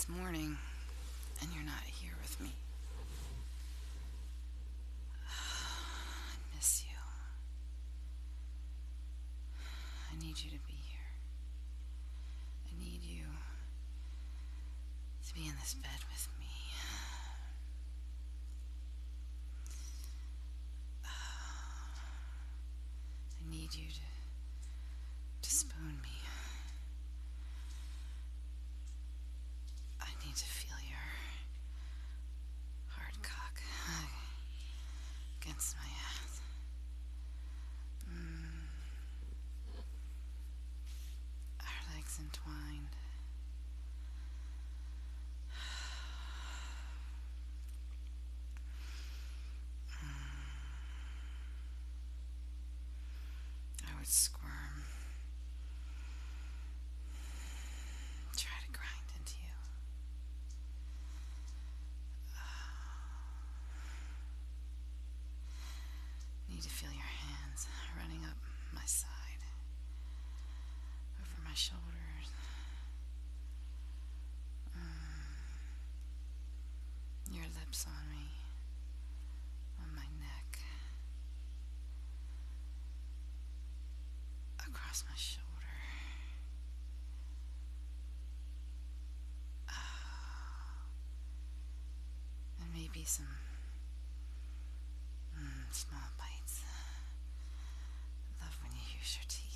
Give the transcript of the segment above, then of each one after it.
It's morning, and you're not here with me. I miss you. I need you to be here. I need you to be in this bed with me. I need you to spoon me. I need to feel your hard cock against my ass. Our legs entwined. I would squirm, try to grind into you. Need to feel your hands running up my side, over my shoulders. Your lips on me, on my neck, across my shoulder. And maybe some small bites. Love when you use your teeth.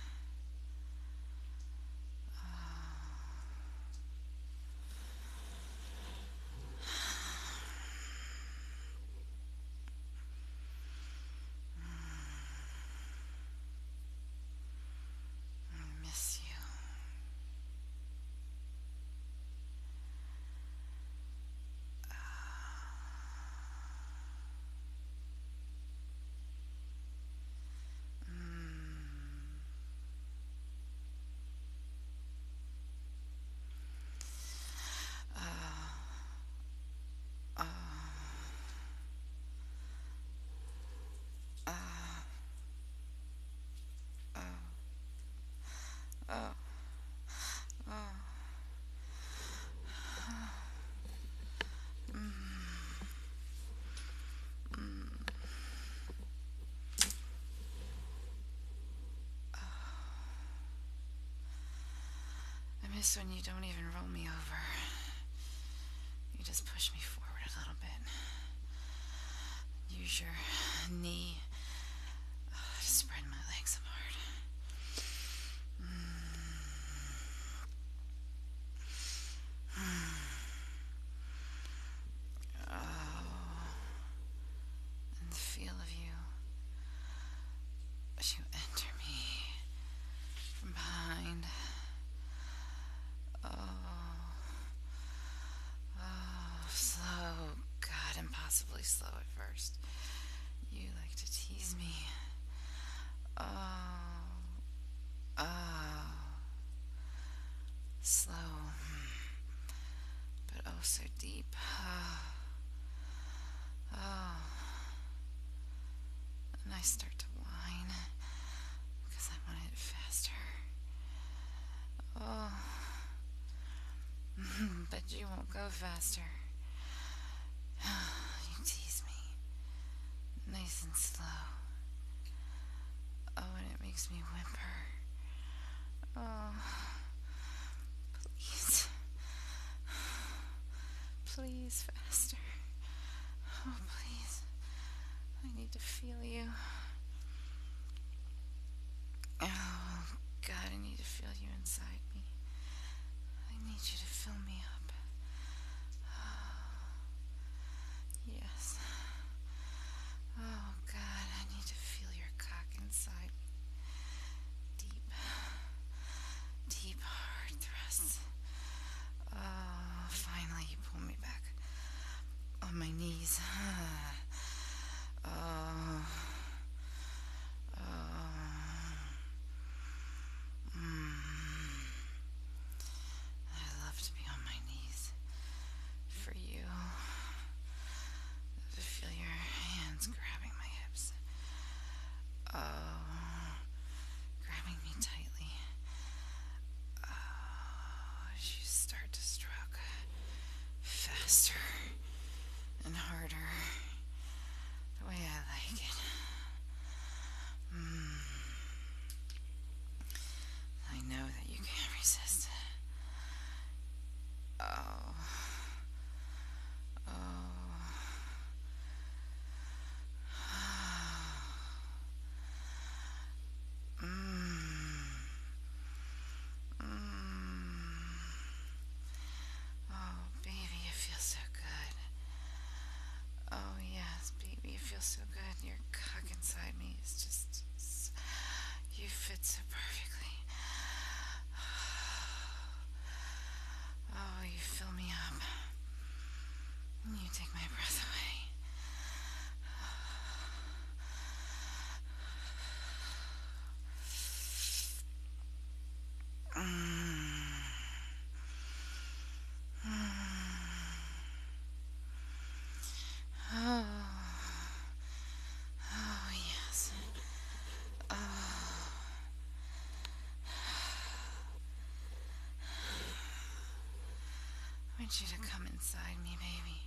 I miss you. I miss when you don't even roll me over. You just push me forward a little bit. Use your knee to spread my legs apart. And the feel of you as you enter me from behind. Slow. God, impossibly slow at first. You like to tease me. Slow, but oh so deep. And I start to whine because I want it faster. But you won't go faster. You tease me, nice and slow. Oh, and it makes me whimper. Oh, please. Please, faster. Oh, please. I need to feel you. Oh, God, I need to feel you inside me. I need you to fill me up. Yes. Oh, God, I need to feel your cock inside me. Deep, deep, hard thrusts. Oh, finally you pull me back on my knees. Oh, I love to be on my knees for you. To feel your hands grabbing my hips. Oh, grabbing me tightly. Oh, as you start to stroke. Oh. Oh. Mmm. Mmm. Oh, baby, it feels so good. Oh, yes, baby, it feels so good. Your cock inside me is just. You fit so perfectly. Oh, you fill me up. You take my breath away. Mm. Oh. Oh, yes. Oh. I want you to come inside me, baby.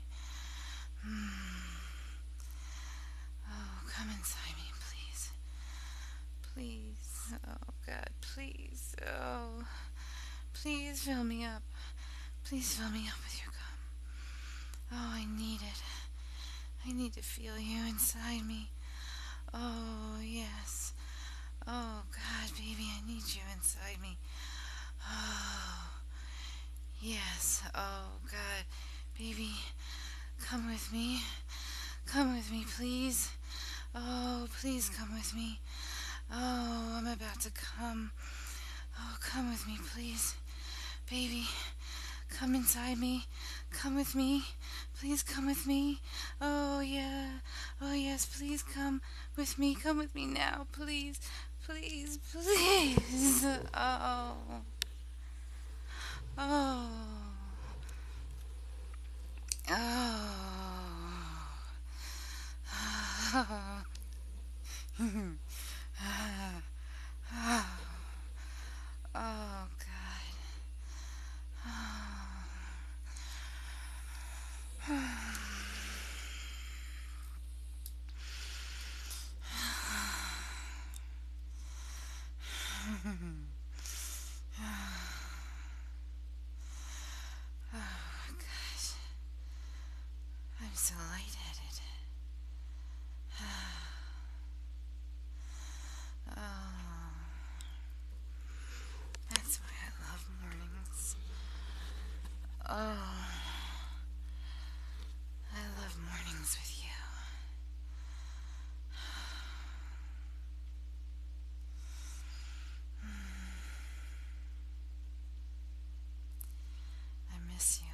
Oh, come inside me, please. Please. Oh, God, please. Oh, please fill me up. Please fill me up with your cum. Oh, I need it. I need to feel you inside me. Oh, yes. Oh, God, baby, I need you inside me. Oh, yes. Oh, God, baby, come with me. Come with me, please. Oh, please come with me. Oh, I'm about to come. Oh, come with me, please. Baby, come inside me. Come with me. Please come with me. Oh, yeah. Oh, yes, please come with me. Come with me now, please. Please, please. Oh. Oh. Oh. Oh, God. Oh, gosh. I'm so lightheaded. Oh, that's why I love mornings. Oh, I love mornings with you. I miss you.